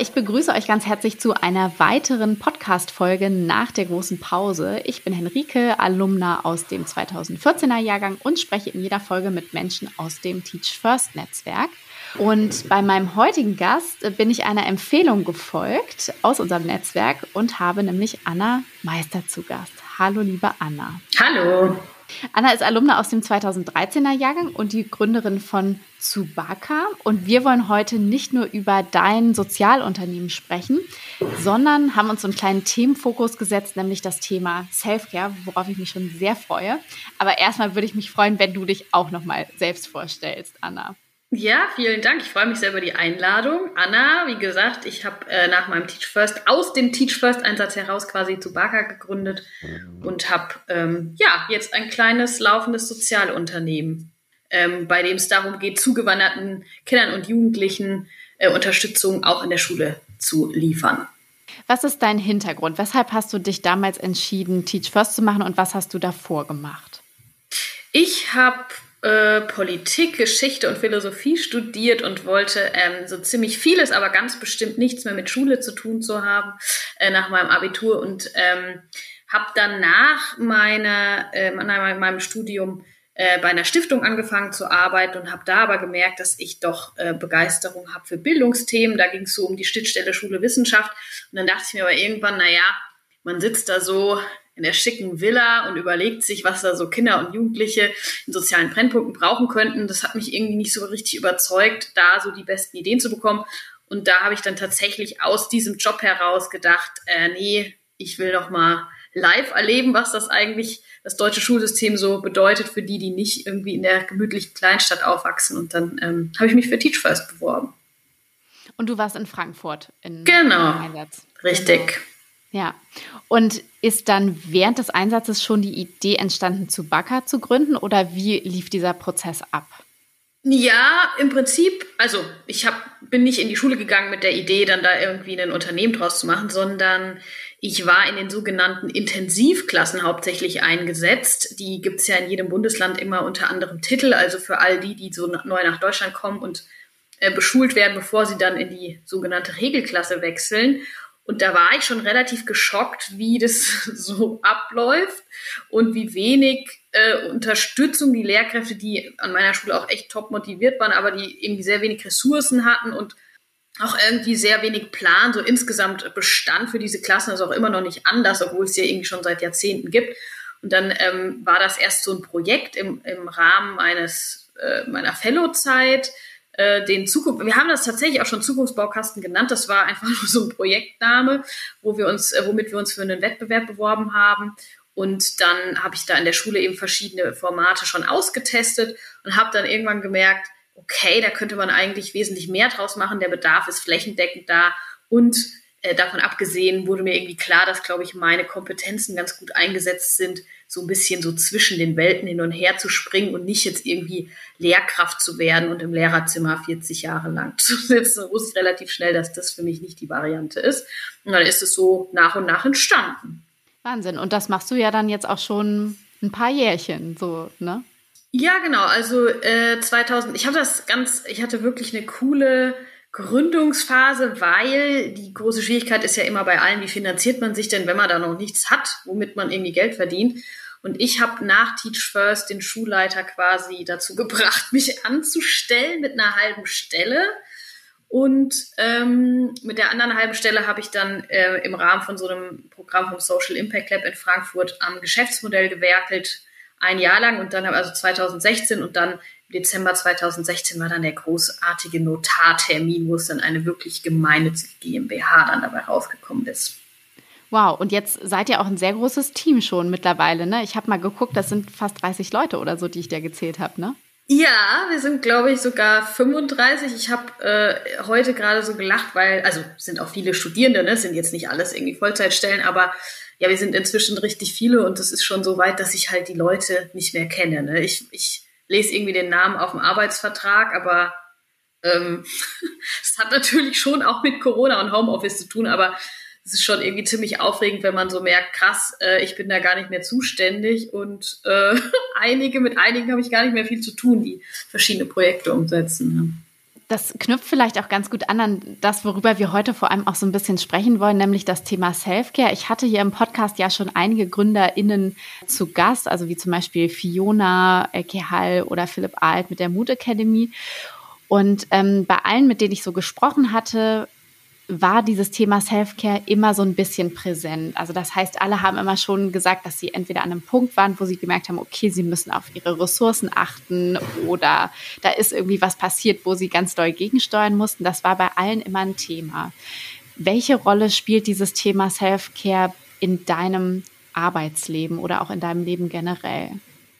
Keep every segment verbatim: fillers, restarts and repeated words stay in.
ich begrüße euch ganz herzlich zu einer weiteren Podcast-Folge nach der großen Pause. Ich bin Henrike, Alumna aus dem zweitausendvierzehner Jahrgang und spreche in jeder Folge mit Menschen aus dem Teach First Netzwerk. Und bei meinem heutigen Gast bin ich einer Empfehlung gefolgt aus unserem Netzwerk und habe nämlich Anna Meister zu Gast. Hallo, liebe Anna. Hallo. Anna ist Alumna aus dem zweitausenddreizehner Jahrgang und die Gründerin von Tsubaka. Und wir wollen heute nicht nur über dein Sozialunternehmen sprechen, sondern haben uns so einen kleinen Themenfokus gesetzt, nämlich das Thema Selfcare, worauf ich mich schon sehr freue. Aber erstmal würde ich mich freuen, wenn du dich auch nochmal selbst vorstellst, Anna. Ja, vielen Dank. Ich freue mich sehr über die Einladung. Anna, wie gesagt, ich habe äh, nach meinem Teach First, aus dem Teach First Einsatz heraus quasi Tsubaka gegründet und habe ähm, ja jetzt ein kleines laufendes Sozialunternehmen, ähm, bei dem es darum geht, zugewanderten Kindern und Jugendlichen äh, Unterstützung auch in der Schule zu liefern. Was ist dein Hintergrund? Weshalb hast du dich damals entschieden, Teach First zu machen und was hast du davor gemacht? Ich habe Äh, Politik, Geschichte und Philosophie studiert und wollte ähm, so ziemlich vieles, aber ganz bestimmt nichts mehr mit Schule zu tun zu haben äh, nach meinem Abitur und ähm, habe dann nach meiner, äh, nach meinem Studium äh, bei einer Stiftung angefangen zu arbeiten und habe da aber gemerkt, dass ich doch äh, Begeisterung habe für Bildungsthemen. Da ging es so um die Schnittstelle Schule-Wissenschaft und dann dachte ich mir aber irgendwann, naja, man sitzt da so in der schicken Villa und überlegt sich, was da so Kinder und Jugendliche in sozialen Brennpunkten brauchen könnten. Das hat mich irgendwie nicht so richtig überzeugt, da so die besten Ideen zu bekommen. Und da habe ich dann tatsächlich aus diesem Job heraus gedacht, äh, nee, ich will noch mal live erleben, was das eigentlich das deutsche Schulsystem so bedeutet für die, die nicht irgendwie in der gemütlichen Kleinstadt aufwachsen. Und dann ähm, habe ich mich für Teach First beworben. Und du warst in Frankfurt in Genau, Einsatz. richtig. Genau. Ja, und ist dann während des Einsatzes schon die Idee entstanden, Tsubaka zu gründen oder wie lief dieser Prozess ab? Ja, im Prinzip, also ich hab, bin nicht in die Schule gegangen mit der Idee, dann da irgendwie ein Unternehmen draus zu machen, sondern ich war in den sogenannten Intensivklassen hauptsächlich eingesetzt. Die gibt's ja in jedem Bundesland immer unter anderem Titel, also für all die, die so neu nach Deutschland kommen und äh, beschult werden, bevor sie dann in die sogenannte Regelklasse wechseln. Und da war ich schon relativ geschockt, wie das so abläuft und wie wenig äh, Unterstützung die Lehrkräfte, die an meiner Schule auch echt top motiviert waren, aber die irgendwie sehr wenig Ressourcen hatten und auch irgendwie sehr wenig Plan, so insgesamt Bestand für diese Klassen, das ist auch immer noch nicht anders, obwohl es ja irgendwie schon seit Jahrzehnten gibt. Und dann ähm, war das erst so ein Projekt im, im Rahmen eines äh, meiner Fellow-Zeit, den Zukunft, wir haben das tatsächlich auch schon Zukunftsbaukasten genannt. Das war einfach nur so ein Projektname, wo wir uns, womit wir uns für einen Wettbewerb beworben haben. Und dann habe ich da in der Schule eben verschiedene Formate schon ausgetestet und habe dann irgendwann gemerkt, okay, da könnte man eigentlich wesentlich mehr draus machen. Der Bedarf ist flächendeckend da und äh, davon abgesehen wurde mir irgendwie klar, dass, glaube ich, meine Kompetenzen ganz gut eingesetzt sind, so ein bisschen so zwischen den Welten hin und her zu springen und nicht jetzt irgendwie Lehrkraft zu werden und im Lehrerzimmer vierzig Jahre lang. Jetzt wusste ich relativ schnell, dass das für mich nicht die Variante ist. Und dann ist es so nach und nach entstanden. Wahnsinn. Und das machst du ja dann jetzt auch schon ein paar Jährchen, so, ne? Ja, genau. Also äh, zweitausend, ich habe das ganz, ich hatte wirklich eine coole Gründungsphase, weil die große Schwierigkeit ist ja immer bei allen, wie finanziert man sich denn, wenn man da noch nichts hat, womit man irgendwie Geld verdient. Und ich habe nach Teach First den Schulleiter quasi dazu gebracht, mich anzustellen mit einer halben Stelle. Und ähm, mit der anderen halben Stelle habe ich dann äh, im Rahmen von so einem Programm vom Social Impact Lab in Frankfurt am Geschäftsmodell gewerkelt, ein Jahr lang. Und dann also zweitausendsechzehn und dann im Dezember zweitausendsechzehn war dann der großartige Notartermin, wo es dann eine wirklich gemeinnützige GmbH dann dabei rausgekommen ist. Wow, und jetzt seid ihr auch ein sehr großes Team schon mittlerweile, ne? Ich habe mal geguckt, das sind fast dreißig Leute oder so, die ich da gezählt habe, ne? Ja, wir sind, glaube ich, sogar fünfunddreißig. Ich habe äh, heute gerade so gelacht, weil, also es sind auch viele Studierende, ne? Es sind jetzt nicht alles irgendwie Vollzeitstellen, aber ja, wir sind inzwischen richtig viele und es ist schon so weit, dass ich halt die Leute nicht mehr kenne, ne? Ich, ich lese irgendwie den Namen auf dem Arbeitsvertrag, aber ähm, es hat natürlich schon auch mit Corona und Homeoffice zu tun, aber es ist schon irgendwie ziemlich aufregend, wenn man so merkt, krass, äh, ich bin da gar nicht mehr zuständig und äh, einige, mit einigen habe ich gar nicht mehr viel zu tun, die verschiedene Projekte umsetzen. Ne? Das knüpft vielleicht auch ganz gut an an das, worüber wir heute vor allem auch so ein bisschen sprechen wollen, nämlich das Thema Self-Care. Ich hatte hier im Podcast ja schon einige GründerInnen zu Gast, also wie zum Beispiel Fiona Kehal oder Philipp Alt mit der Mood Academy. Und ähm, bei allen, mit denen ich so gesprochen hatte, war dieses Thema Self-Care immer so ein bisschen präsent. Also das heißt, alle haben immer schon gesagt, dass sie entweder an einem Punkt waren, wo sie gemerkt haben, okay, sie müssen auf ihre Ressourcen achten oder da ist irgendwie was passiert, wo sie ganz doll gegensteuern mussten. Das war bei allen immer ein Thema. Welche Rolle spielt dieses Thema Self-Care in deinem Arbeitsleben oder auch in deinem Leben generell?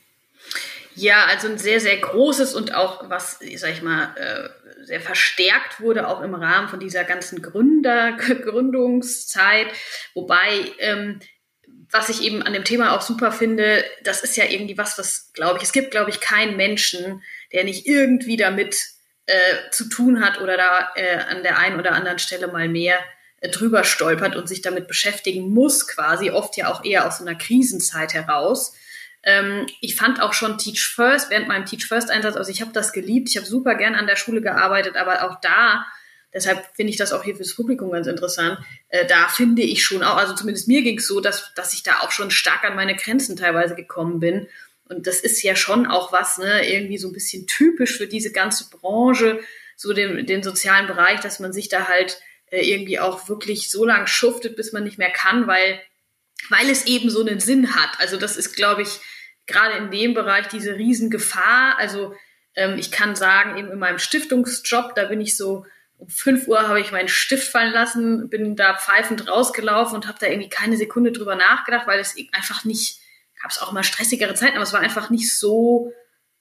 Ja, also ein sehr, sehr großes und auch was, sag ich mal, sehr verstärkt wurde, auch im Rahmen von dieser ganzen Gründer, Gründungszeit. Wobei, ähm, was ich eben an dem Thema auch super finde, das ist ja irgendwie was, was, glaube ich, es gibt, glaube ich, keinen Menschen, der nicht irgendwie damit äh, zu tun hat oder da äh, an der einen oder anderen Stelle mal mehr äh, drüber stolpert und sich damit beschäftigen muss, quasi, oft ja auch eher aus so einer Krisenzeit heraus. Ähm, ich fand auch schon Teach First während meinem Teach First Einsatz, also ich habe das geliebt, ich habe super gern an der Schule gearbeitet, aber auch da, deshalb finde ich das auch hier fürs Publikum ganz interessant, äh, da finde ich schon auch, also zumindest mir ging es so, dass, dass ich da auch schon stark an meine Grenzen teilweise gekommen bin und das ist ja schon auch was, ne, irgendwie so ein bisschen typisch für diese ganze Branche, so den, den sozialen Bereich, dass man sich da halt äh, irgendwie auch wirklich so lang schuftet, bis man nicht mehr kann, weil weil es eben so einen Sinn hat. Also das ist, glaube ich, gerade in dem Bereich diese Riesengefahr. Also ähm, ich kann sagen, eben in meinem Stiftungsjob, da bin ich so, um fünf Uhr habe ich meinen Stift fallen lassen, bin da pfeifend rausgelaufen und habe da irgendwie keine Sekunde drüber nachgedacht, weil es einfach nicht, gab es auch mal stressigere Zeiten, aber es war einfach nicht so,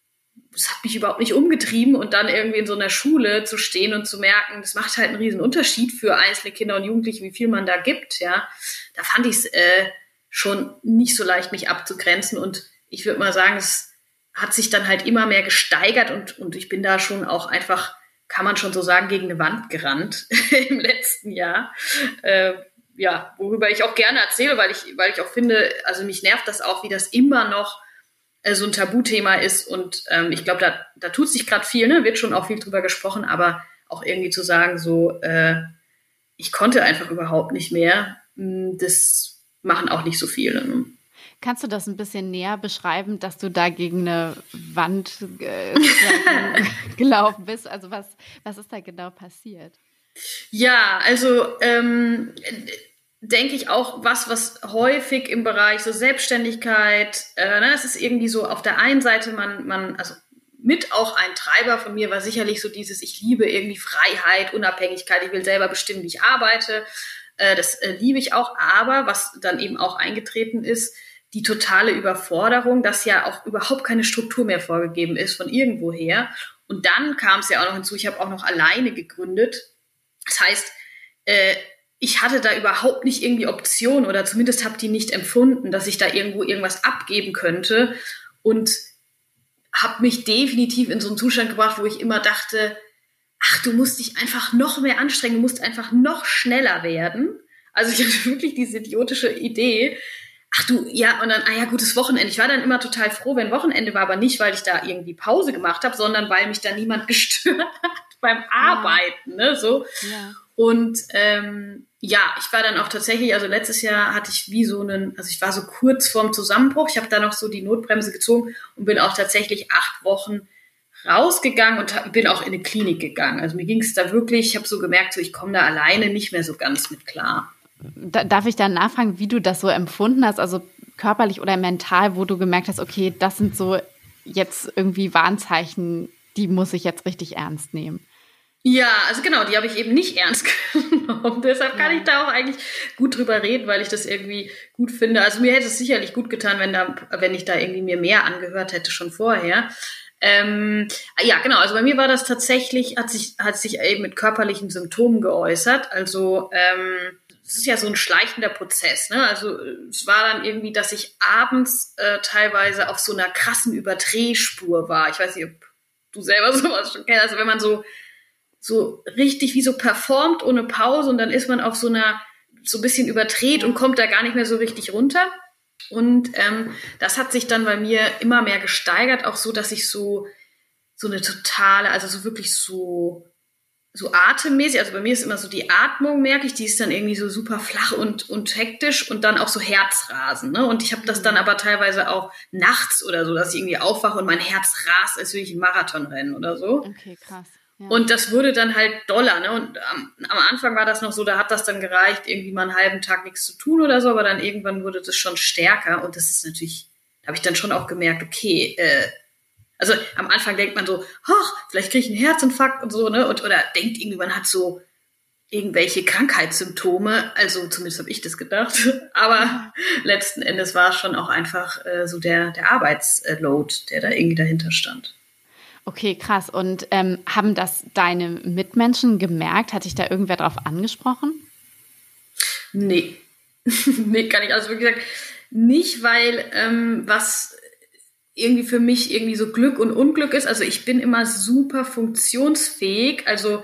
es hat mich überhaupt nicht umgetrieben und dann irgendwie in so einer Schule zu stehen und zu merken, das macht halt einen riesen Unterschied für einzelne Kinder und Jugendliche, wie viel man da gibt, ja. Da fand ich es äh, schon nicht so leicht, mich abzugrenzen und ich würde mal sagen, es hat sich dann halt immer mehr gesteigert und, und ich bin da schon auch einfach, kann man schon so sagen, gegen eine Wand gerannt im letzten Jahr. Äh, ja, worüber ich auch gerne erzähle, weil ich, weil ich auch finde, also mich nervt das auch, wie das immer noch so ein Tabuthema ist und ähm, ich glaube, da, da tut sich gerade viel, ne? Wird schon auch viel drüber gesprochen, aber auch irgendwie zu sagen, so, äh, ich konnte einfach überhaupt nicht mehr, das machen auch nicht so viele. Ne? Kannst du das ein bisschen näher beschreiben, dass du da gegen eine Wand äh, gelaufen bist? Also was, was ist da genau passiert? Ja, also ähm, denke ich auch was, was häufig im Bereich so Selbstständigkeit, äh, ne, es ist irgendwie so auf der einen Seite, man, man, also mit auch ein Treiber von mir war sicherlich so dieses, ich liebe irgendwie Freiheit, Unabhängigkeit, ich will selber bestimmen, wie ich arbeite, äh, das äh, liebe ich auch, aber was dann eben auch eingetreten ist, die totale Überforderung, dass ja auch überhaupt keine Struktur mehr vorgegeben ist von irgendwoher und dann kam es ja auch noch hinzu, ich habe auch noch alleine gegründet, das heißt, äh, ich hatte da überhaupt nicht irgendwie Option oder zumindest habe die nicht empfunden, dass ich da irgendwo irgendwas abgeben könnte und habe mich definitiv in so einen Zustand gebracht, wo ich immer dachte, ach, du musst dich einfach noch mehr anstrengen, du musst einfach noch schneller werden. Also ich hatte wirklich diese idiotische Idee, ach du, ja, und dann, ah ja, gutes Wochenende. Ich war dann immer total froh, wenn Wochenende war, aber nicht, weil ich da irgendwie Pause gemacht habe, sondern weil mich da niemand gestört hat beim Arbeiten, ne, so. Ja. Und ähm, ja, ich war dann auch tatsächlich, also letztes Jahr hatte ich wie so einen, also ich war so kurz vorm Zusammenbruch, ich habe da noch so die Notbremse gezogen und bin auch tatsächlich acht Wochen rausgegangen und bin auch in eine Klinik gegangen. Also mir ging es da wirklich, ich habe so gemerkt, so ich komme da alleine nicht mehr so ganz mit klar. Da, darf ich dann nachfragen, wie du das so empfunden hast, also körperlich oder mental, wo du gemerkt hast, okay, das sind so jetzt irgendwie Warnzeichen, die muss ich jetzt richtig ernst nehmen? Ja, also genau, die habe ich eben nicht ernst genommen. Deshalb kann ich da auch eigentlich gut drüber reden, weil ich das irgendwie gut finde. Also mir hätte es sicherlich gut getan, wenn da, wenn ich da irgendwie mir mehr angehört hätte schon vorher. Ähm, ja, genau. Also bei mir war das tatsächlich, hat sich, hat sich eben mit körperlichen Symptomen geäußert. Also ähm, es ist ja so ein schleichender Prozess. Ne? Also es war dann irgendwie, dass ich abends äh, teilweise auf so einer krassen Überdrehspur war. Ich weiß nicht, ob du selber sowas schon kennst. Also wenn man so so richtig wie so performt ohne Pause und dann ist man auf so einer, so ein bisschen überdreht und kommt da gar nicht mehr so richtig runter. Und ähm, das hat sich dann bei mir immer mehr gesteigert, auch so, dass ich so, so eine totale, also so wirklich so so atemmäßig, also bei mir ist immer so die Atmung, merke ich, die ist dann irgendwie so super flach und, und hektisch und dann auch so Herzrasen, ne? Und ich habe das dann aber teilweise auch nachts oder so, dass ich irgendwie aufwache und mein Herz rast, als würde ich einen Marathon rennen oder so. Okay, krass. Ja. Und das wurde dann halt doller, ne? Und am, am Anfang war das noch so, da hat das dann gereicht, irgendwie mal einen halben Tag nichts zu tun oder so, aber dann irgendwann wurde das schon stärker und das ist natürlich, da habe ich dann schon auch gemerkt, okay, äh, also am Anfang denkt man so, ach, vielleicht kriege ich einen Herzinfarkt und so, ne? Und, oder denkt irgendwie, man hat so irgendwelche Krankheitssymptome. Also zumindest habe ich das gedacht. Aber letzten Endes war es schon auch einfach äh, so der, der Arbeitsload, der da irgendwie dahinter stand. Okay, krass. Und ähm, haben das deine Mitmenschen gemerkt? Hat dich da irgendwer drauf angesprochen? Nee. nee, gar nicht. Also wie gesagt, nicht, weil ähm, was irgendwie für mich irgendwie so Glück und Unglück ist. Also ich bin immer super funktionsfähig. Also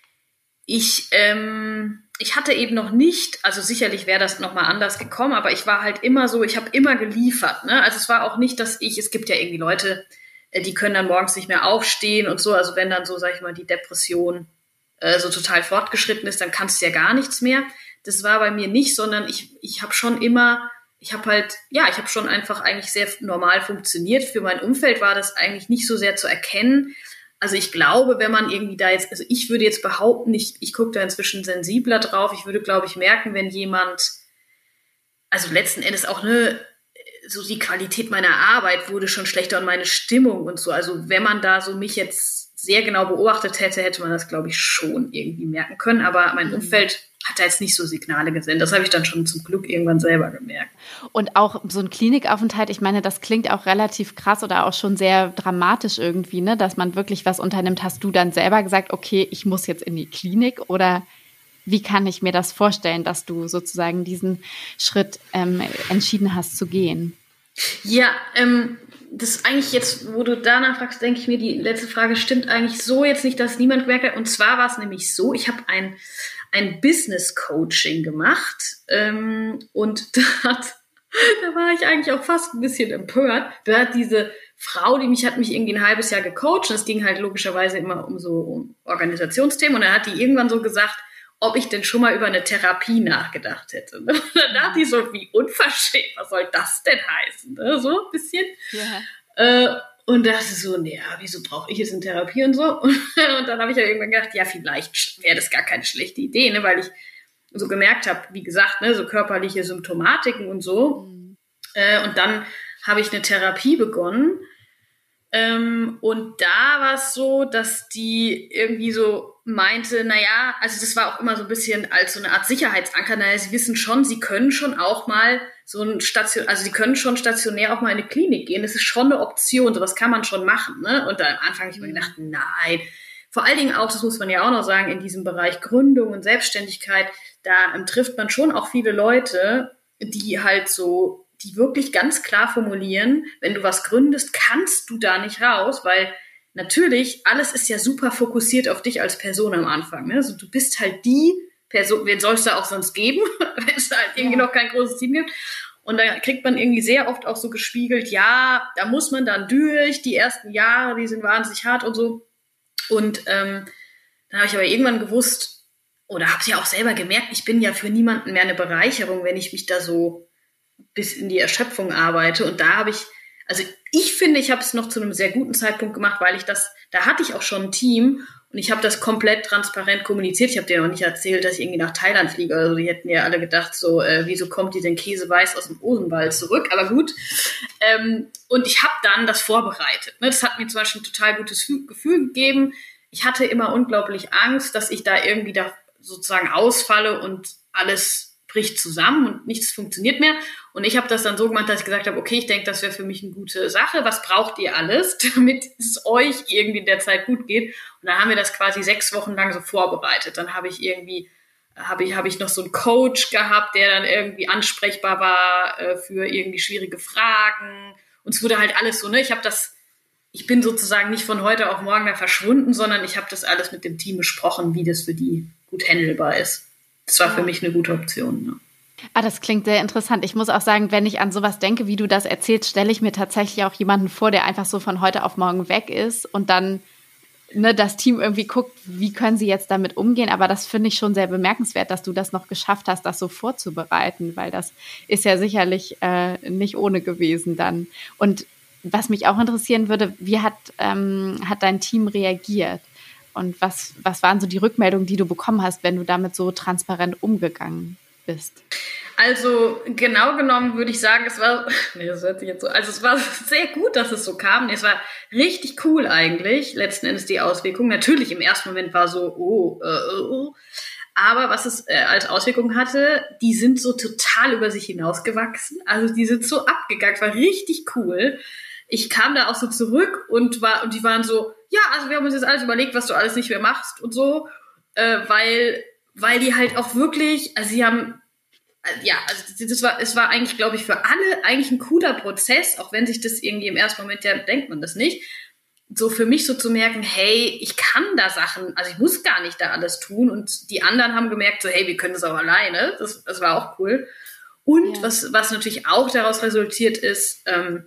ich, ähm, ich hatte eben noch nicht, also sicherlich wäre das nochmal anders gekommen, aber ich war halt immer so, ich habe immer geliefert. Ne? Also es war auch nicht, dass ich, es gibt ja irgendwie Leute, die können dann morgens nicht mehr aufstehen und so. Also wenn dann so, sag ich mal, die Depression äh, so total fortgeschritten ist, dann kannst du ja gar nichts mehr. Das war bei mir nicht, sondern ich, ich habe schon immer Ich habe halt, ja, ich habe schon einfach eigentlich sehr normal funktioniert. Für mein Umfeld war das eigentlich nicht so sehr zu erkennen. Also ich glaube, wenn man irgendwie da jetzt, also ich würde jetzt behaupten, ich, ich gucke da inzwischen sensibler drauf. Ich würde, glaube ich, merken, wenn jemand, also letzten Endes auch, ne, so die Qualität meiner Arbeit wurde schon schlechter und meine Stimmung und so. Also wenn man da so mich jetzt sehr genau beobachtet hätte, hätte man das, glaube ich, schon irgendwie merken können. Aber mein mhm. Umfeld hat da jetzt nicht so Signale gesendet. Das habe ich dann schon zum Glück irgendwann selber gemerkt. Und auch so ein Klinikaufenthalt, ich meine, das klingt auch relativ krass oder auch schon sehr dramatisch irgendwie, ne, dass man wirklich was unternimmt. Hast du dann selber gesagt, okay, ich muss jetzt in die Klinik? Oder wie kann ich mir das vorstellen, dass du sozusagen diesen Schritt ähm, entschieden hast zu gehen? Ja, ähm, das ist eigentlich jetzt, wo du danach fragst, denke ich mir, die letzte Frage stimmt eigentlich so jetzt nicht, dass niemand gemerkt hat. Und zwar war es nämlich so, ich habe ein ein Business-Coaching gemacht ähm, und da, hat, da war ich eigentlich auch fast ein bisschen empört. Da hat diese Frau, die mich hat mich irgendwie ein halbes Jahr gecoacht, und es ging halt logischerweise immer um so um Organisationsthemen, und dann hat die irgendwann so gesagt, ob ich denn schon mal über eine Therapie nachgedacht hätte. Und dann dachte ich so, wie unverschämt, was soll das denn heißen? So ein bisschen. Ja. Äh, Und dachte so, naja, wieso brauche ich jetzt eine Therapie und so? Und dann habe ich ja irgendwann gedacht, ja, vielleicht wäre das gar keine schlechte Idee, ne, weil ich so gemerkt habe, wie gesagt, ne, so körperliche Symptomatiken und so. Mhm. Äh, und dann habe ich eine Therapie begonnen. Ähm, und da war es so, dass die irgendwie so meinte, naja, also das war auch immer so ein bisschen als so eine Art Sicherheitsanker, naja, sie wissen schon, sie können schon auch mal so ein Station, also sie können schon stationär auch mal in eine Klinik gehen, das ist schon eine Option, sowas kann man schon machen, ne? Und da am Anfang habe ich mir gedacht, nein, vor allen Dingen auch, das muss man ja auch noch sagen, in diesem Bereich Gründung und Selbstständigkeit, da ähm, trifft man schon auch viele Leute, die halt so, die wirklich ganz klar formulieren, wenn du was gründest, kannst du da nicht raus, weil natürlich, alles ist ja super fokussiert auf dich als Person am Anfang, ne? Also du bist halt die Person, wen soll es da auch sonst geben, wenn es halt irgendwie ja. noch kein großes Team gibt. Und da kriegt man irgendwie sehr oft auch so gespiegelt, ja, da muss man dann durch, die ersten Jahre, die sind wahnsinnig hart und so. Und ähm, dann habe ich aber irgendwann gewusst, oder habe es ja auch selber gemerkt, ich bin ja für niemanden mehr eine Bereicherung, wenn ich mich da so bis in die Erschöpfung arbeite. Und da habe ich, also ich finde, ich habe es noch zu einem sehr guten Zeitpunkt gemacht, weil ich das, da hatte ich auch schon ein Team und ich habe das komplett transparent kommuniziert. Ich habe dir noch nicht erzählt, dass ich irgendwie nach Thailand fliege. Also die hätten ja alle gedacht, so, äh, wieso kommt die denn käseweiß aus dem Osenwald zurück? Aber gut. Ähm, und ich habe dann das vorbereitet. Ne? Das hat mir zum Beispiel ein total gutes Gefühl gegeben. Ich hatte immer unglaublich Angst, dass ich da irgendwie da sozusagen ausfalle und alles bricht zusammen und nichts funktioniert mehr. Und ich habe das dann so gemacht, dass ich gesagt habe, okay, ich denke, das wäre für mich eine gute Sache. Was braucht ihr alles, damit es euch irgendwie in der Zeit gut geht? Und dann haben wir das quasi sechs Wochen lang so vorbereitet. Dann habe ich irgendwie, habe ich, habe ich noch so einen Coach gehabt, der dann irgendwie ansprechbar war äh, für irgendwie schwierige Fragen. Und es wurde halt alles so, ne? Ich habe das, ich bin sozusagen nicht von heute auf morgen da verschwunden, sondern ich habe das alles mit dem Team besprochen, wie das für die gut handelbar ist. Das war für mich eine gute Option. Ne? Ah, das klingt sehr interessant. Ich muss auch sagen, wenn ich an sowas denke, wie du das erzählst, stelle ich mir tatsächlich auch jemanden vor, der einfach so von heute auf morgen weg ist und dann ne, das Team irgendwie guckt, wie können sie jetzt damit umgehen. Aber das finde ich schon sehr bemerkenswert, dass du das noch geschafft hast, das so vorzubereiten, weil das ist ja sicherlich äh, nicht ohne gewesen dann. Und was mich auch interessieren würde, wie hat, ähm, hat dein Team reagiert? Und was, was waren so die Rückmeldungen, die du bekommen hast, wenn du damit so transparent umgegangen bist? Also genau genommen würde ich sagen, es war, nee, das hört sich jetzt so, also es war sehr gut, dass es so kam. Es war richtig cool eigentlich, letzten Endes die Auswirkung. Natürlich im ersten Moment war so, oh, äh, oh. Aber was es äh, als Auswirkung hatte, die sind so total über sich hinausgewachsen. Also die sind so abgegangen, es war richtig cool. Ich kam da auch so zurück und war, und die waren so, ja, also wir haben uns jetzt alles überlegt, was du alles nicht mehr machst und so, äh, weil, weil die halt auch wirklich, also sie haben, ja, also das war, es war eigentlich, glaube ich, für alle eigentlich ein cooler Prozess, auch wenn sich das irgendwie im ersten Moment, ja, denkt man das nicht, so für mich so zu merken, hey, ich kann da Sachen, also ich muss gar nicht da alles tun, und die anderen haben gemerkt, so, hey, wir können das auch alleine, das, das war auch cool. Und ja. was, was natürlich auch daraus resultiert ist, ähm,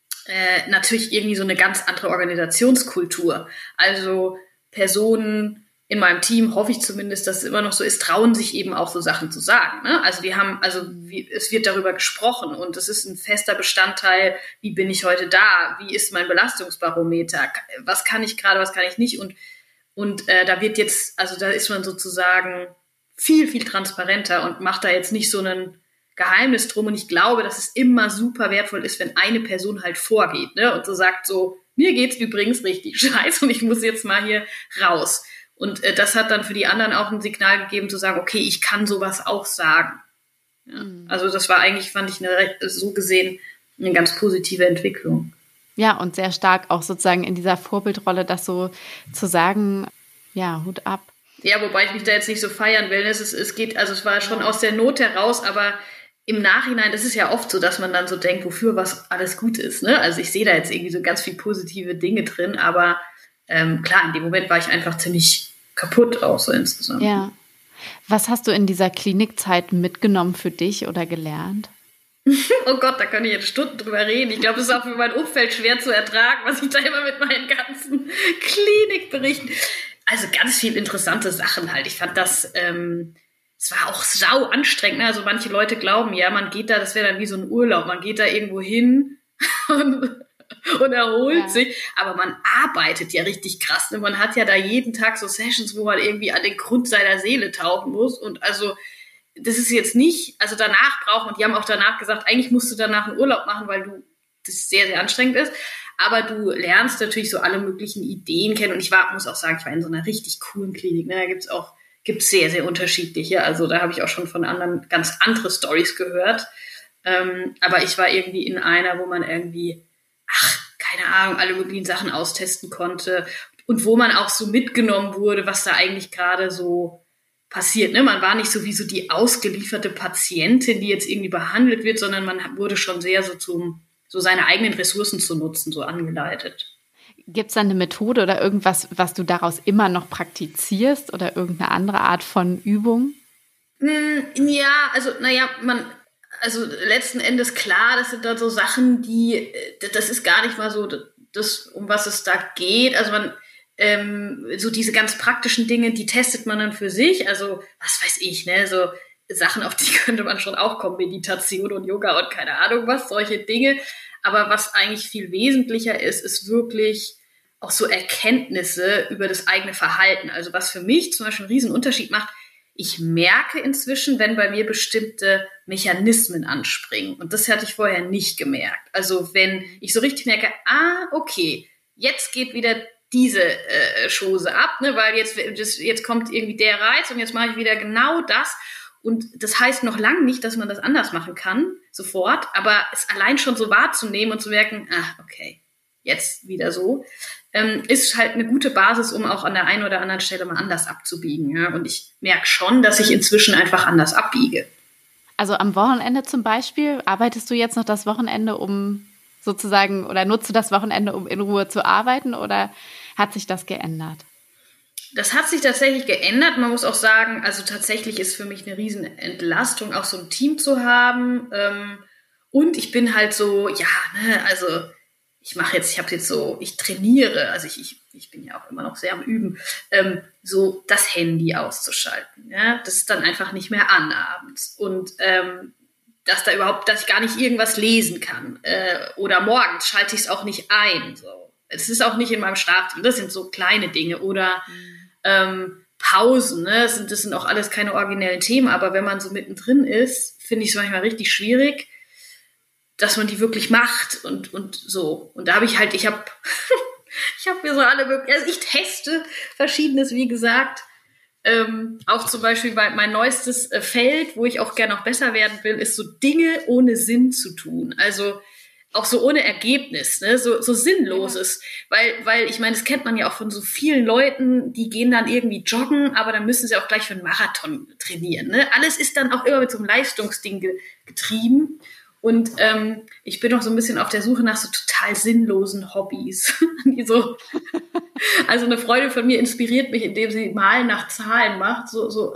äh, natürlich irgendwie so eine ganz andere Organisationskultur. Also Personen in meinem Team, hoffe ich zumindest, dass es immer noch so ist, trauen sich eben auch so Sachen zu sagen. Ne? Also die haben, also wie, es wird darüber gesprochen und es ist ein fester Bestandteil, wie bin ich heute da, wie ist mein Belastungsbarometer, was kann ich gerade, was kann ich nicht, und, und äh, da wird jetzt, also da ist man sozusagen viel, viel transparenter und macht da jetzt nicht so ein Geheimnis drum, und ich glaube, dass es immer super wertvoll ist, wenn eine Person halt vorgeht, ne, und so sagt so, mir geht's übrigens richtig scheiße und ich muss jetzt mal hier raus. Und äh, das hat dann für die anderen auch ein Signal gegeben, zu sagen, okay, ich kann sowas auch sagen. Ja. Mhm. Also das war eigentlich, fand ich, eine, so gesehen eine ganz positive Entwicklung. Ja, und sehr stark auch sozusagen in dieser Vorbildrolle, das so zu sagen, ja, Hut ab. Ja, wobei ich mich da jetzt nicht so feiern will. Es, ist, es geht, also es war schon aus der Not heraus, aber im Nachhinein, das ist ja oft so, dass man dann so denkt, wofür was alles gut ist. Ne? Also ich sehe da jetzt irgendwie so ganz viel positive Dinge drin, aber ähm, klar, in dem Moment war ich einfach ziemlich kaputt auch so insgesamt. Ja. Was hast du in dieser Klinikzeit mitgenommen für dich oder gelernt? Oh Gott, da kann ich jetzt Stunden drüber reden. Ich glaube, es ist auch für mein Umfeld schwer zu ertragen, was ich da immer mit meinen ganzen Klinikberichten. Also ganz viel interessante Sachen halt. Ich fand das, ähm, es war auch sau anstrengend. Ne? Also manche Leute glauben, ja, man geht da, das wäre dann wie so ein Urlaub. Man geht da irgendwo hin und und erholt ja. sich, aber man arbeitet ja richtig krass. Ne? Man hat ja da jeden Tag so Sessions, wo man irgendwie an den Grund seiner Seele tauchen muss, und also das ist jetzt nicht, also danach braucht man, die haben auch danach gesagt, eigentlich musst du danach einen Urlaub machen, weil du das sehr, sehr anstrengend ist, aber du lernst natürlich so alle möglichen Ideen kennen, und ich war, muss auch sagen, ich war in so einer richtig coolen Klinik, ne? Da gibt's auch, gibt's sehr, sehr unterschiedliche, also da habe ich auch schon von anderen ganz andere Storys gehört, ähm, aber ich war irgendwie in einer, wo man irgendwie ach, keine Ahnung, alle möglichen Sachen austesten konnte und wo man auch so mitgenommen wurde, was da eigentlich gerade so passiert. Ne? Man war nicht so wie so die ausgelieferte Patientin, die jetzt irgendwie behandelt wird, sondern man wurde schon sehr so zum, so seine eigenen Ressourcen zu nutzen, so angeleitet. Gibt es da eine Methode oder irgendwas, was du daraus immer noch praktizierst oder irgendeine andere Art von Übung? Ja, also naja, man Also letzten Endes klar, das sind dann so Sachen, die, das ist gar nicht mal so das, um was es da geht. Also man, ähm, so diese ganz praktischen Dinge, die testet man dann für sich. Also was weiß ich, ne, so Sachen, auf die könnte man schon auch kommen, Meditation und Yoga und keine Ahnung was, solche Dinge. Aber was eigentlich viel wesentlicher ist, ist wirklich auch so Erkenntnisse über das eigene Verhalten. Also was für mich zum Beispiel einen riesen Unterschied macht, ich merke inzwischen, wenn bei mir bestimmte Mechanismen anspringen. Und das hatte ich vorher nicht gemerkt. Also wenn ich so richtig merke, ah, okay, jetzt geht wieder diese äh, Chose ab, ne, weil jetzt, das, jetzt kommt irgendwie der Reiz und jetzt mache ich wieder genau das. Und das heißt noch lange nicht, dass man das anders machen kann, sofort. Aber es allein schon so wahrzunehmen und zu merken, ah, okay, jetzt wieder so, ähm, ist halt eine gute Basis, um auch an der einen oder anderen Stelle mal anders abzubiegen. Ja? Und ich merke schon, dass ich inzwischen einfach anders abbiege. Also am Wochenende zum Beispiel, arbeitest du jetzt noch das Wochenende, um sozusagen, oder nutzt du das Wochenende, um in Ruhe zu arbeiten, oder hat sich das geändert? Das hat sich tatsächlich geändert. Man muss auch sagen, also tatsächlich ist für mich eine riesen Entlastung, auch so ein Team zu haben. Ähm, und ich bin halt so, ja, ne, also ich mache jetzt, ich habe jetzt so, ich trainiere, also ich, ich, ich bin ja auch immer noch sehr am Üben, ähm, so das Handy auszuschalten. Ja? Das ist dann einfach nicht mehr an abends. Und ähm, dass da überhaupt, dass ich gar nicht irgendwas lesen kann. Äh, oder morgens schalte ich es auch nicht ein. So. Es ist auch nicht in meinem Schlafzimmer. Das sind so kleine Dinge. Oder mhm. ähm, Pausen, ne? Das sind, das sind auch alles keine originellen Themen, aber wenn man so mittendrin ist, finde ich es manchmal richtig schwierig, dass man die wirklich macht und, und so. Und da habe ich halt, ich habe ich habe mir so alle wirklich, also ich teste Verschiedenes, wie gesagt. Ähm, auch zum Beispiel bei mein neuestes äh, Feld, wo ich auch gerne noch besser werden will, ist so Dinge ohne Sinn zu tun. Also auch so ohne Ergebnis, ne? so, so Sinnloses. Ja. Weil, weil ich meine, das kennt man ja auch von so vielen Leuten, die gehen dann irgendwie joggen, aber dann müssen sie auch gleich für einen Marathon trainieren. Ne? Alles ist dann auch immer mit so einem Leistungsding ge- getrieben. Und ähm, ich bin auch so ein bisschen auf der Suche nach so total sinnlosen Hobbys. Die so, also eine Freundin von mir inspiriert mich, indem sie Malen nach Zahlen macht. So, so.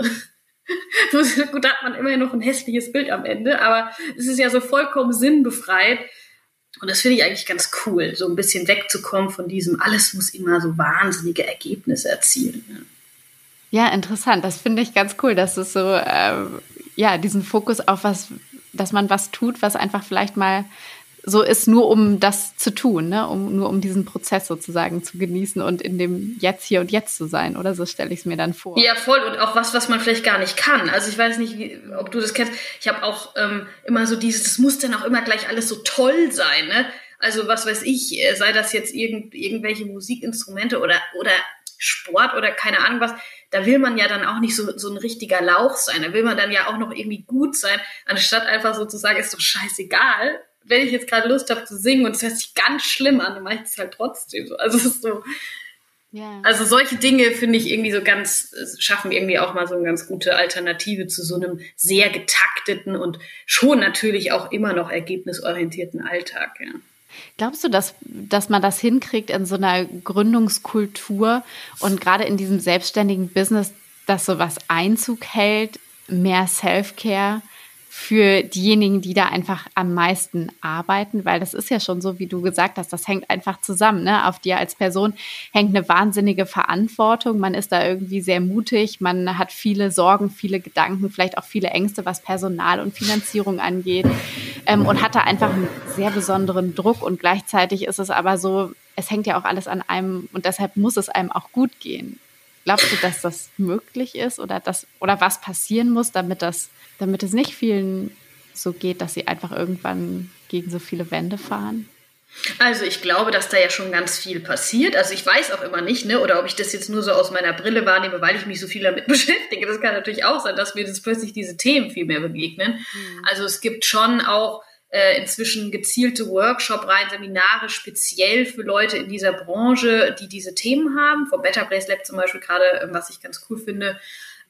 Gut, da hat man immerhin noch ein hässliches Bild am Ende, aber es ist ja so vollkommen sinnbefreit. Und das finde ich eigentlich ganz cool, so ein bisschen wegzukommen von diesem, alles muss immer so wahnsinnige Ergebnisse erzielen. Ja, ja, interessant. Das finde ich ganz cool, dass es so, äh, ja, diesen Fokus auf was, dass man was tut, was einfach vielleicht mal so ist, nur um das zu tun, ne? um, nur um diesen Prozess sozusagen zu genießen und in dem Jetzt, Hier und Jetzt zu sein, oder so stelle ich es mir dann vor. Ja, voll, und auch was, was man vielleicht gar nicht kann. Also ich weiß nicht, wie, ob du das kennst. Ich habe auch ähm, immer so dieses, das muss dann auch immer gleich alles so toll sein, ne? Also was weiß ich, sei das jetzt irgend, irgendwelche Musikinstrumente oder, oder Sport oder keine Ahnung was, da will man ja dann auch nicht so, so ein richtiger Lauch sein. Da will man dann ja auch noch irgendwie gut sein, anstatt einfach so zu sagen, ist doch scheißegal, wenn ich jetzt gerade Lust habe zu singen und es hört sich ganz schlimm an, dann mache ich es halt trotzdem so. Also es ist so, yeah. Also solche Dinge finde ich irgendwie so ganz, schaffen irgendwie auch mal so eine ganz gute Alternative zu so einem sehr getakteten und schon natürlich auch immer noch ergebnisorientierten Alltag, ja. Glaubst du, dass, dass man das hinkriegt in so einer Gründungskultur und gerade in diesem selbstständigen Business, dass sowas Einzug hält, mehr Self-Care für diejenigen, die da einfach am meisten arbeiten? Weil das ist ja schon so, wie du gesagt hast, das hängt einfach zusammen, ne? Auf dir als Person hängt eine wahnsinnige Verantwortung. Man ist da irgendwie sehr mutig, man hat viele Sorgen, viele Gedanken, vielleicht auch viele Ängste, was Personal und Finanzierung angeht, ähm, und hat da einfach einen sehr besonderen Druck. Und gleichzeitig ist es aber so, es hängt ja auch alles an einem und deshalb muss es einem auch gut gehen. Glaubst du, dass das möglich ist oder das, oder was passieren muss, damit das, damit es nicht vielen so geht, dass sie einfach irgendwann gegen so viele Wände fahren? Also ich glaube, dass da ja schon ganz viel passiert. Also ich weiß auch immer nicht, ne, oder ob ich das jetzt nur so aus meiner Brille wahrnehme, weil ich mich so viel damit beschäftige. Das kann natürlich auch sein, dass mir jetzt plötzlich diese Themen viel mehr begegnen. Mhm. Also es gibt schon auch äh, inzwischen gezielte Workshop-Reihen, Seminare speziell für Leute in dieser Branche, die diese Themen haben. Vom Better Place Lab zum Beispiel gerade, was ich ganz cool finde.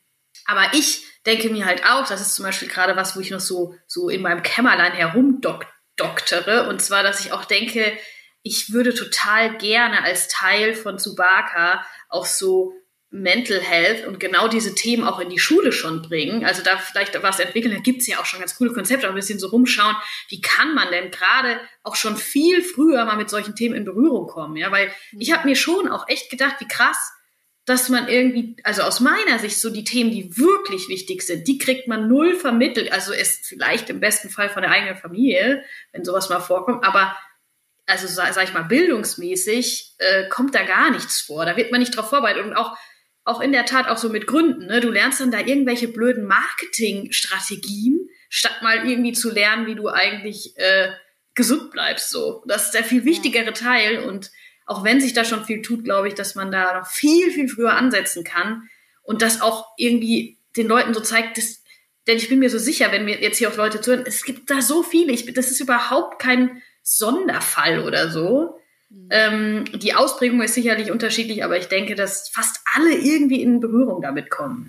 Aber ich denke mir halt auch, das ist zum Beispiel gerade was, wo ich noch so, so in meinem Kämmerlein herumdoktere. Und zwar, dass ich auch denke, ich würde total gerne als Teil von Tsubaka auch so Mental Health und genau diese Themen auch in die Schule schon bringen. Also da vielleicht was entwickeln, da gibt's ja auch schon ganz coole Konzepte, auch ein bisschen so rumschauen, wie kann man denn gerade auch schon viel früher mal mit solchen Themen in Berührung kommen, ja, weil ich habe mir schon auch echt gedacht, wie krass, dass man irgendwie, also aus meiner Sicht so die Themen, die wirklich wichtig sind, die kriegt man null vermittelt, also ist vielleicht im besten Fall von der eigenen Familie, wenn sowas mal vorkommt, aber also sag, sag ich mal, bildungsmäßig äh, kommt da gar nichts vor, da wird man nicht drauf vorbereitet und auch Auch in der Tat auch so mit Gründen. Ne? Du lernst dann da irgendwelche blöden Marketingstrategien, statt mal irgendwie zu lernen, wie du eigentlich äh, gesund bleibst. So, das ist der viel wichtigere Teil. Und auch wenn sich da schon viel tut, glaube ich, dass man da noch viel, viel früher ansetzen kann. Und das auch irgendwie den Leuten so zeigt, dass, denn ich bin mir so sicher, wenn wir jetzt hier auf Leute zuhören, es gibt da so viele. Ich, das ist überhaupt kein Sonderfall oder so. Mhm. Ähm, die Ausprägung ist sicherlich unterschiedlich, aber ich denke, dass fast alle irgendwie in Berührung damit kommen.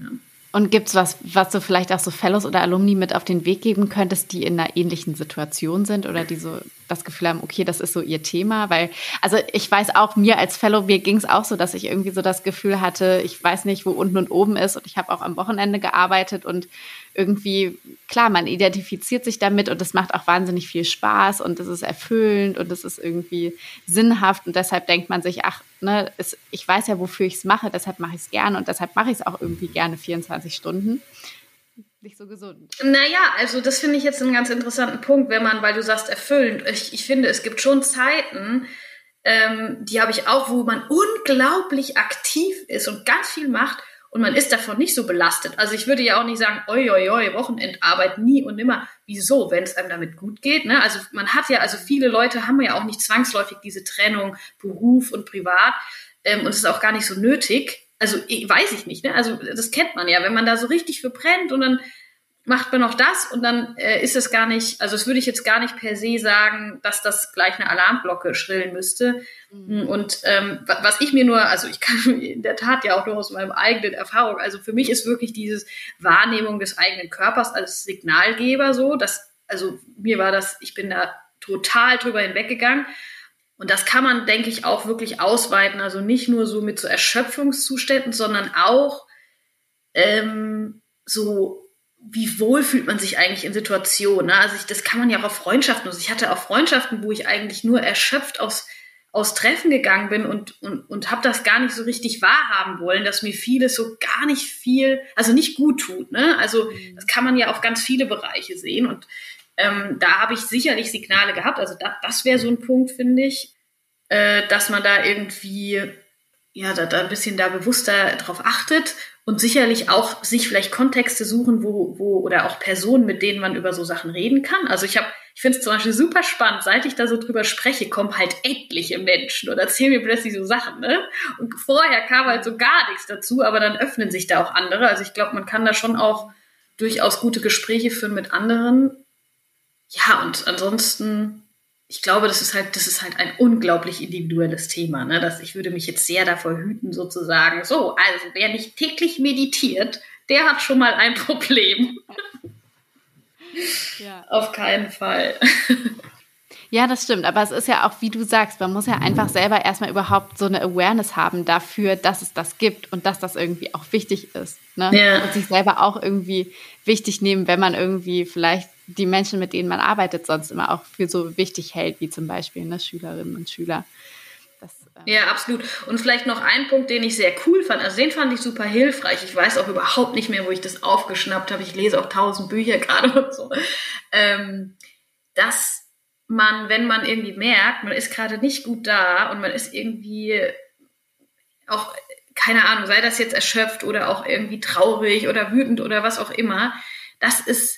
Und gibt's was, was du vielleicht auch so Fellows oder Alumni mit auf den Weg geben könntest, die in einer ähnlichen Situation sind oder die so das Gefühl haben, okay, das ist so ihr Thema? Weil, also ich weiß auch, mir als Fellow, mir ging's auch so, dass ich irgendwie so das Gefühl hatte, ich weiß nicht, wo unten und oben ist und ich habe auch am Wochenende gearbeitet und irgendwie, klar, man identifiziert sich damit und es macht auch wahnsinnig viel Spaß und es ist erfüllend und es ist irgendwie sinnhaft und deshalb denkt man sich, ach, ne, es, ich weiß ja, wofür ich es mache, deshalb mache ich es gerne und deshalb mache ich es auch irgendwie gerne vierundzwanzig Stunden. Nicht so gesund. Naja, also das finde ich jetzt einen ganz interessanten Punkt, wenn man, weil du sagst erfüllend, ich, ich finde, es gibt schon Zeiten, ähm, die habe ich auch, wo man unglaublich aktiv ist und ganz viel macht und man ist davon nicht so belastet. Also ich würde ja auch nicht sagen, oi, oi, oi, Wochenendarbeit nie und nimmer. Wieso, wenn es einem damit gut geht? Ne? Also man hat ja, also viele Leute haben ja auch nicht zwangsläufig diese Trennung Beruf und Privat ähm, und es ist auch gar nicht so nötig. Also ich, weiß ich nicht, ne? Also das kennt man ja, wenn man da so richtig für brennt und dann macht man noch das und dann äh, ist es gar nicht, also das würde ich jetzt gar nicht per se sagen, dass das gleich eine Alarmglocke schrillen müsste. Mhm. Und ähm, was ich mir nur, also ich kann in der Tat ja auch nur aus meinem eigenen Erfahrung, also für mich ist wirklich dieses Wahrnehmung des eigenen Körpers als Signalgeber so, dass, also mir war das, ich bin da total drüber hinweggegangen. Und das kann man, denke ich, auch wirklich ausweiten, also nicht nur so mit so Erschöpfungszuständen, sondern auch ähm, so, wie wohl fühlt man sich eigentlich in Situationen. Ne? Also ich, das kann man ja auch auf Freundschaften. Also ich hatte auch Freundschaften, wo ich eigentlich nur erschöpft aus, aus Treffen gegangen bin und, und, und habe das gar nicht so richtig wahrhaben wollen, dass mir vieles so gar nicht viel, also nicht gut tut. Ne? Also das kann man ja auf ganz viele Bereiche sehen und Ähm, da habe ich sicherlich Signale gehabt. Also da, das wäre so ein Punkt, finde ich, äh, dass man da irgendwie ja da, da ein bisschen da bewusster drauf achtet und sicherlich auch sich vielleicht Kontexte suchen, wo wo oder auch Personen, mit denen man über so Sachen reden kann. Also ich habe, ich finde es zum Beispiel super spannend, seit ich da so drüber spreche, kommen halt etliche Menschen und erzählen mir plötzlich so Sachen, ne? Und vorher kam halt so gar nichts dazu, aber dann öffnen sich da auch andere. Also ich glaube, man kann da schon auch durchaus gute Gespräche führen mit anderen. Ja, und ansonsten, ich glaube, das ist halt, das ist halt ein unglaublich individuelles Thema, ne? Dass ich würde mich jetzt sehr davor hüten, sozusagen, so, also wer nicht täglich meditiert, der hat schon mal ein Problem. Ja. Auf keinen Fall. Ja, das stimmt. Aber es ist ja auch, wie du sagst, man muss ja einfach selber erstmal überhaupt so eine Awareness haben dafür, dass es das gibt und dass das irgendwie auch wichtig ist. Ne? Ja. Und sich selber auch irgendwie wichtig nehmen, wenn man irgendwie vielleicht die Menschen, mit denen man arbeitet, sonst immer auch für so wichtig hält, wie zum Beispiel ne, Schülerinnen und Schüler. Das, ähm ja, absolut. Und vielleicht noch ein Punkt, den ich sehr cool fand. Also den fand ich super hilfreich. Ich weiß auch überhaupt nicht mehr, wo ich das aufgeschnappt habe. Ich lese auch tausend Bücher gerade und so. Ähm, dass man, wenn man irgendwie merkt, man ist gerade nicht gut da und man ist irgendwie auch, keine Ahnung, sei das jetzt erschöpft oder auch irgendwie traurig oder wütend oder was auch immer, das ist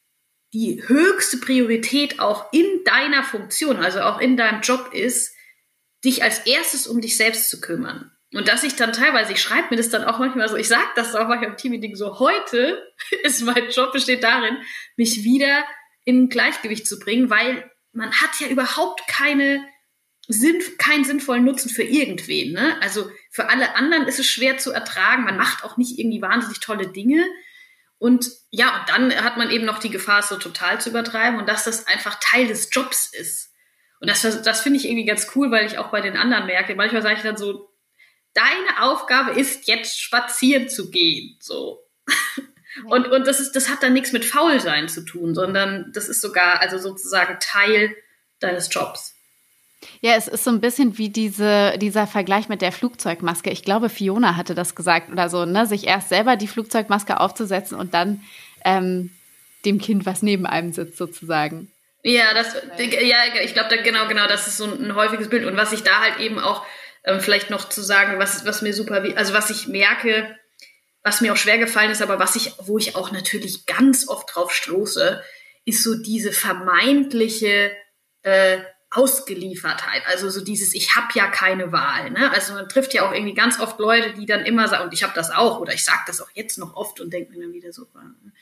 die höchste Priorität auch in deiner Funktion, also auch in deinem Job ist, dich als erstes um dich selbst zu kümmern. Und dass ich dann teilweise, ich schreibe mir das dann auch manchmal so, ich sage das auch manchmal im Teammeeting so, heute ist mein Job, besteht darin, mich wieder in Gleichgewicht zu bringen, weil man hat ja überhaupt keine Sinn, keinen sinnvollen Nutzen für irgendwen. Ne? Also für alle anderen ist es schwer zu ertragen, man macht auch nicht irgendwie wahnsinnig tolle Dinge. Und ja, und dann hat man eben noch die Gefahr, es so total zu übertreiben und dass das einfach Teil des Jobs ist. Und das, das finde ich irgendwie ganz cool, weil ich auch bei den anderen merke, manchmal sage ich dann so, deine Aufgabe ist jetzt spazieren zu gehen. So. Ja. Und, und das ist, das hat dann nichts mit Faulsein zu tun, sondern das ist sogar, also sozusagen Teil deines Jobs. Ja, es ist so ein bisschen wie diese, dieser Vergleich mit der Flugzeugmaske. Ich glaube, Fiona hatte das gesagt oder so, ne? Sich erst selber die Flugzeugmaske aufzusetzen und dann ähm, dem Kind, was neben einem sitzt, sozusagen. Ja, das, ja, ich glaube, da, genau, genau, das ist so ein, ein häufiges Bild. Und was ich da halt eben auch ähm, vielleicht noch zu sagen, was, was mir super, also was ich merke, was mir auch schwer gefallen ist, aber was ich, wo ich auch natürlich ganz oft drauf stoße, ist so diese vermeintliche äh, Ausgeliefertheit, also so dieses, ich habe ja keine Wahl, ne? Also man trifft ja auch irgendwie ganz oft Leute, die dann immer sagen, und ich habe das auch, oder ich sage das auch jetzt noch oft und denke mir dann wieder so,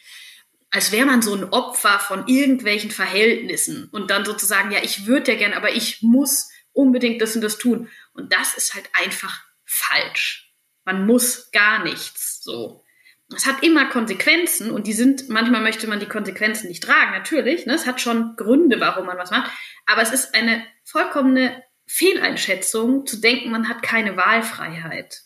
als wäre man so ein Opfer von irgendwelchen Verhältnissen und dann sozusagen, ja, ich würde ja gern, aber ich muss unbedingt das und das tun. Und das ist halt einfach falsch. Man muss gar nichts, so. es hat immer Konsequenzen und die sind, manchmal möchte man die Konsequenzen nicht tragen, natürlich, ne? Es hat schon Gründe, warum man was macht, aber es ist eine vollkommene Fehleinschätzung, zu denken, man hat keine Wahlfreiheit.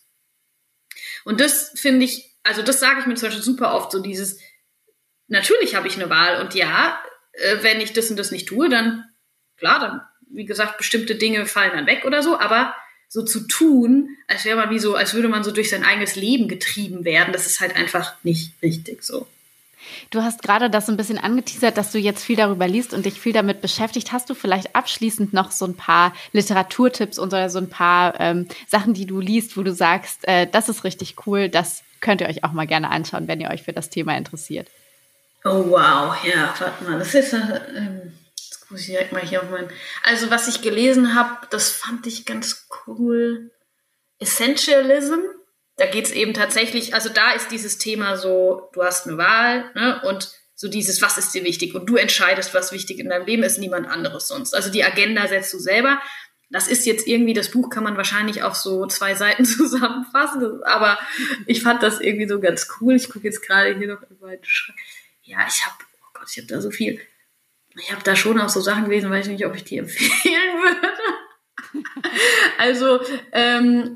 Und das finde ich, also das sage ich mir zum Beispiel super oft, so dieses, natürlich habe ich eine Wahl und ja, äh, wenn ich das und das nicht tue, dann, klar, dann, wie gesagt, bestimmte Dinge fallen dann weg oder so, aber so zu tun, als wäre man wie so, als würde man so durch sein eigenes Leben getrieben werden, das ist halt einfach nicht richtig so. Du hast gerade das so ein bisschen angeteasert, dass du jetzt viel darüber liest und dich viel damit beschäftigt. Hast du vielleicht abschließend noch so ein paar Literaturtipps oder so ein paar ähm, Sachen, die du liest, wo du sagst, äh, das ist richtig cool, das könnt ihr euch auch mal gerne anschauen, wenn ihr euch für das Thema interessiert? Oh wow, ja, warte mal, das ist, ähm, jetzt muss ich direkt mal hier auf meinen, also was ich gelesen habe, das fand ich ganz cool, Essentialism. Da geht es eben tatsächlich, also da ist dieses Thema so, du hast eine Wahl, ne, und so dieses, was ist dir wichtig? Und du entscheidest, was wichtig in deinem Leben ist, niemand anderes sonst. Also die Agenda setzt du selber. Das ist jetzt irgendwie, das Buch kann man wahrscheinlich auf so zwei Seiten zusammenfassen, aber ich fand das irgendwie so ganz cool. Ich gucke jetzt gerade hier noch in meinen Schrank. Ja, ich habe, oh Gott, ich habe da so viel, ich habe da schon auch so Sachen gelesen, weiß ich nicht, ob ich die empfehlen würde. Also, ähm,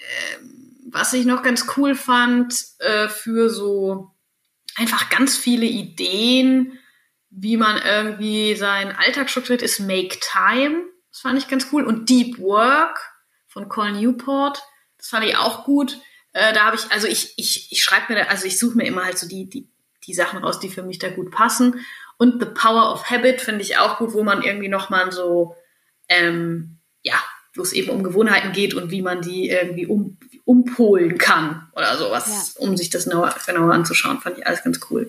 was ich noch ganz cool fand, äh, für so einfach ganz viele Ideen, wie man irgendwie seinen Alltag strukturiert, ist Make Time. Das fand ich ganz cool. Und Deep Work von Cal Newport. Das fand ich auch gut. Äh, da habe ich, also ich, ich, ich schreibe mir da, also ich suche mir immer halt so die, die, die Sachen raus, die für mich da gut passen. Und The Power of Habit finde ich auch gut, wo man irgendwie nochmal so, ähm, ja, wo es eben um Gewohnheiten geht und wie man die irgendwie um, umpolen kann oder sowas, ja. Um sich das genauer, genauer anzuschauen, fand ich alles ganz cool.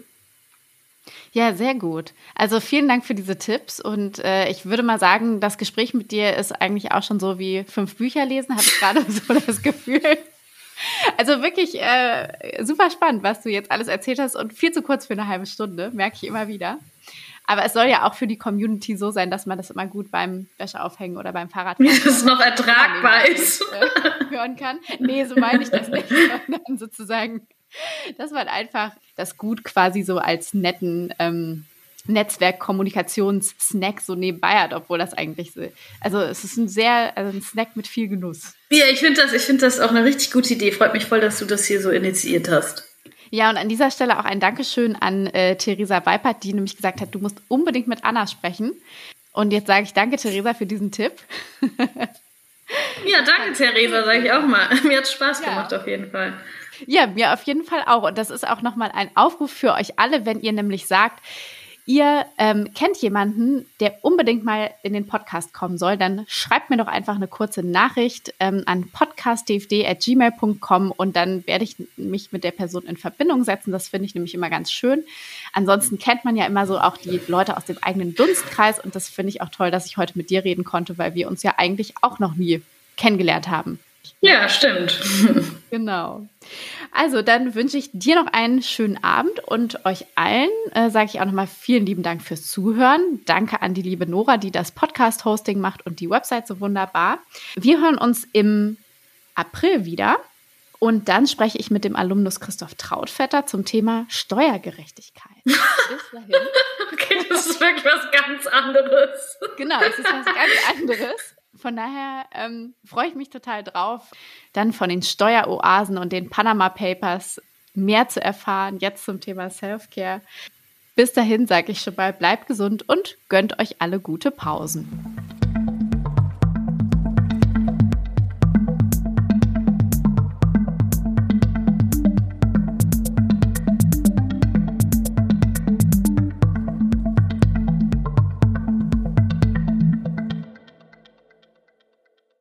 Ja, sehr gut. Also vielen Dank für diese Tipps und äh, ich würde mal sagen, das Gespräch mit dir ist eigentlich auch schon so wie fünf Bücher lesen, habe ich gerade so das Gefühl. Also wirklich äh, super spannend, was du jetzt alles erzählt hast und viel zu kurz für eine halbe Stunde, merke ich immer wieder. Aber es soll ja auch für die Community so sein, dass man das immer gut beim Wäscheaufhängen oder beim Fahrradfahren dass es noch ertragbar ist. Äh, hören kann. Nee, so meine ich das nicht, sondern sozusagen, dass man einfach das gut quasi so als netten ähm, Netzwerk-Kommunikations-Snack so nebenbei hat, obwohl das eigentlich so, also es ist ein sehr, also ein Snack mit viel Genuss. Ja, ich finde das, ich finde das auch eine richtig gute Idee. Freut mich voll, dass du das hier so initiiert hast. Ja, und an dieser Stelle auch ein Dankeschön an äh, Theresa Weipert, die nämlich gesagt hat, du musst unbedingt mit Anna sprechen. Und jetzt sage ich danke, Theresa, für diesen Tipp. Ja, danke, Theresa, sage ich auch mal. Mir hat Spaß gemacht, ja. Auf jeden Fall. Ja, mir auf jeden Fall auch. Und das ist auch nochmal ein Aufruf für euch alle, wenn ihr nämlich sagt, ihr ähm, kennt jemanden, der unbedingt mal in den Podcast kommen soll, dann schreibt mir doch einfach eine kurze Nachricht ähm, an podcast d f d at gmail punkt com und dann werde ich mich mit der Person in Verbindung setzen. Das finde ich nämlich immer ganz schön. Ansonsten kennt man ja immer so auch die Leute aus dem eigenen Dunstkreis und das finde ich auch toll, dass ich heute mit dir reden konnte, weil wir uns ja eigentlich auch noch nie kennengelernt haben. Ja, stimmt. Genau. Also dann wünsche ich dir noch einen schönen Abend und euch allen äh, sage ich auch nochmal vielen lieben Dank fürs Zuhören. Danke an die liebe Nora, die das Podcast-Hosting macht und die Website so wunderbar. Wir hören uns im April wieder und dann spreche ich mit dem Alumnus Christoph Trautvetter zum Thema Steuergerechtigkeit. Bis dahin. Okay, das ist wirklich was ganz anderes. Genau, es ist was ganz anderes. Von daher ähm, freue ich mich total drauf, dann von den Steueroasen und den Panama Papers mehr zu erfahren, jetzt zum Thema Self-Care. Bis dahin sage ich schon mal, bleibt gesund und gönnt euch alle gute Pausen.